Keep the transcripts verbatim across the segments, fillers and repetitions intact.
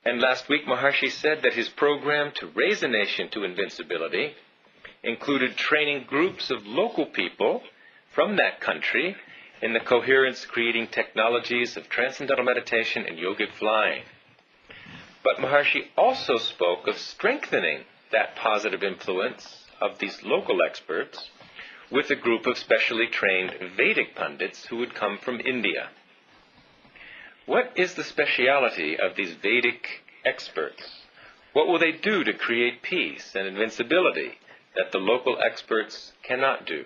And last week Maharshi said that his program to raise a nation to invincibility included training groups of local people from that country in the coherence-creating technologies of transcendental meditation and yogic flying. But Maharshi also spoke of strengthening that positive influence of these local experts with a group of specially trained Vedic pundits who would come from India. What is the speciality of these Vedic experts? What will they do to create peace and invincibility that the local experts cannot do?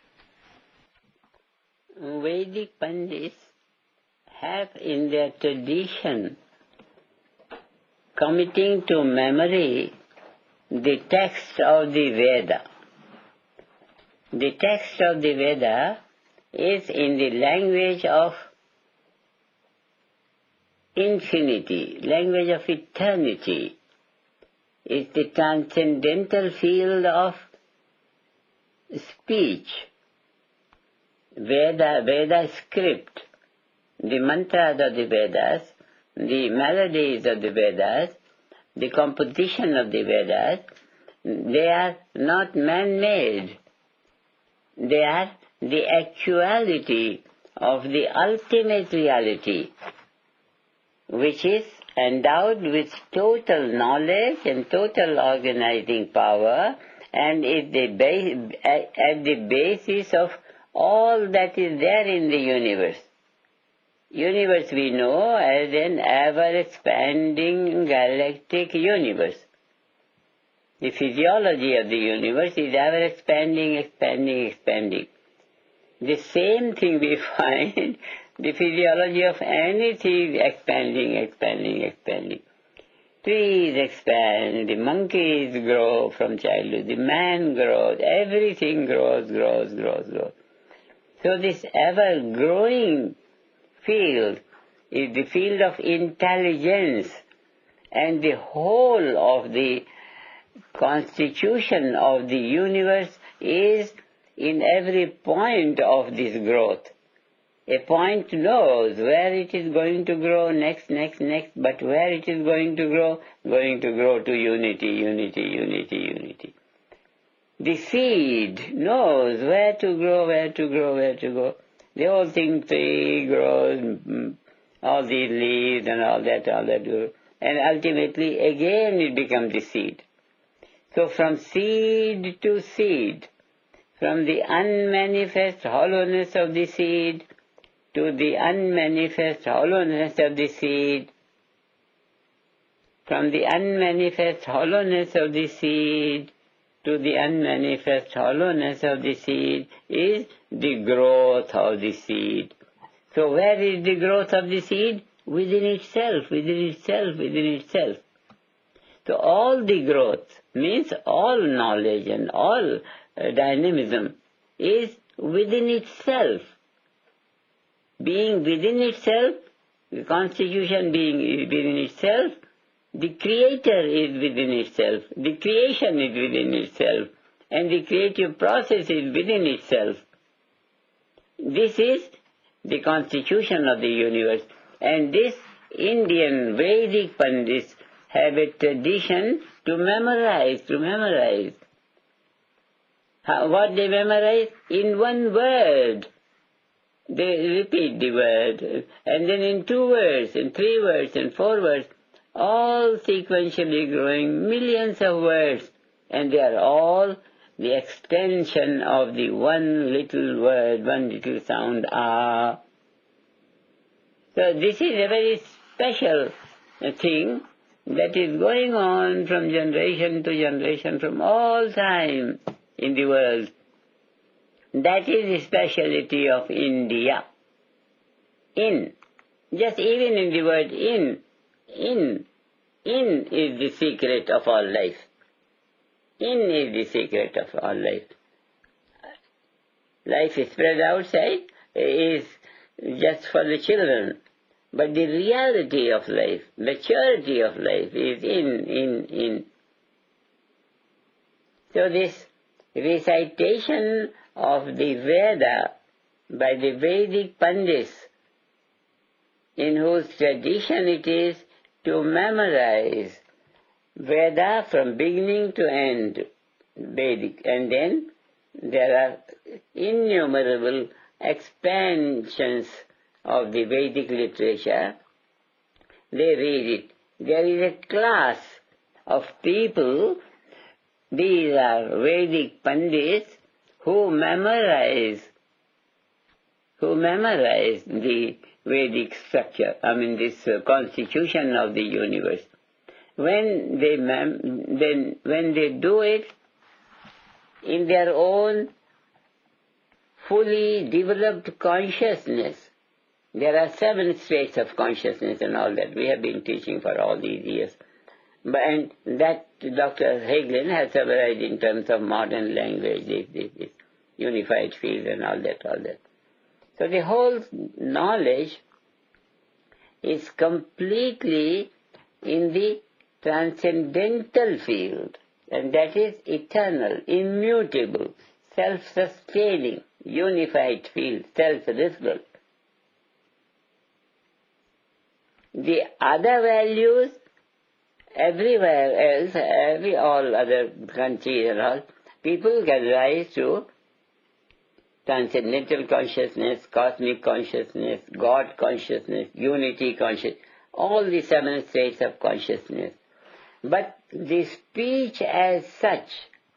Vedic pundits have in their tradition committing to memory the text of the Veda. The text of the Veda is in the language of infinity, language of eternity. It's the transcendental field of speech. Veda, Veda script, the mantras of the Vedas, the melodies of the Vedas, the composition of the Vedas, they are not man-made. They are the actuality of the ultimate reality, which is endowed with total knowledge and total organizing power, and is the base, at the basis of all that is there in the universe. Universe we know as an ever-expanding galactic universe. The physiology of the universe is ever-expanding, expanding, expanding. The same thing we find, the physiology of anything expanding, expanding, expanding. Trees expand, the monkeys grow from childhood, the man grows, everything grows, grows, grows, grows. So this ever-growing field is the field of intelligence, and the whole of the constitution of the universe is in every point of this growth. A point knows where it is going to grow next, next, next, but where it is going to grow, going to grow to unity, unity, unity, unity. The seed knows where to grow, where to grow, where to go. The whole thing, tree grows, all these leaves and all that, all that grows. And ultimately, again it becomes the seed. So from seed to seed, from the unmanifest hollowness of the seed to the unmanifest hollowness of the seed, from the unmanifest hollowness of the seed to the unmanifest hollowness of the seed is the growth of the seed. So where is the growth of the seed? Within itself, within itself, within itself. So all the growth means all knowledge and all uh, dynamism is within itself. Being within itself, the constitution being within itself, the creator is within itself, the creation is within itself, and the creative process is within itself. This is the constitution of the universe, and this Indian Vedic Pandits have a tradition to memorize, to memorize. How, what they memorize? In one word. They repeat the word, and then in two words, in three words, in four words, all sequentially growing millions of words, and they are all the extension of the one little word, one little sound, ah. So this is a very special thing that is going on from generation to generation, from all time in the world. That is the speciality of India. In. Just even in the word in. In. In is the secret of all life. In is the secret of all life. Life is spread outside is just for the children. But the reality of life, maturity of life is in, in, in. So this recitation of the Veda by the Vedic Pandits, in whose tradition it is, to memorize Veda from beginning to end, Vedic, and then there are innumerable expansions of the Vedic literature. They read it. There is a class of people, these are Vedic Pandits, who memorize, who memorize the Vedic structure, I mean this uh, constitution of the universe. When they, mem- then, when they do it in their own fully developed consciousness, there are seven states of consciousness and all that we have been teaching for all these years. But, and that Doctor Hagelin has summarized in terms of modern language, this, this, this unified field and all that, all that. So the whole knowledge is completely in the transcendental field, and that is eternal, immutable, self-sustaining, unified field, self-result. The other values, everywhere else, every all other countries and all, people can rise to transcendental consciousness, cosmic consciousness, God consciousness, unity consciousness, all the seven states of consciousness. But the speech as such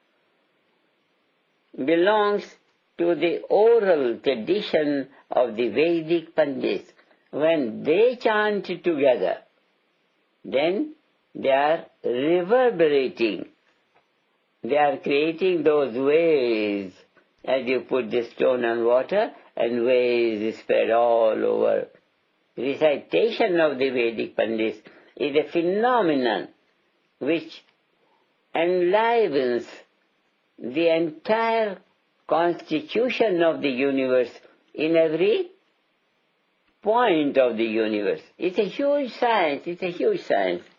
belongs to the oral tradition of the Vedic Pandits. When they chant together, then they are reverberating. They are creating those waves, as you put the stone on water, and waves spread all over. Recitation of the Vedic Pandits is a phenomenon which enlivens the entire constitution of the universe in every point of the universe. It's a huge science, it's a huge science.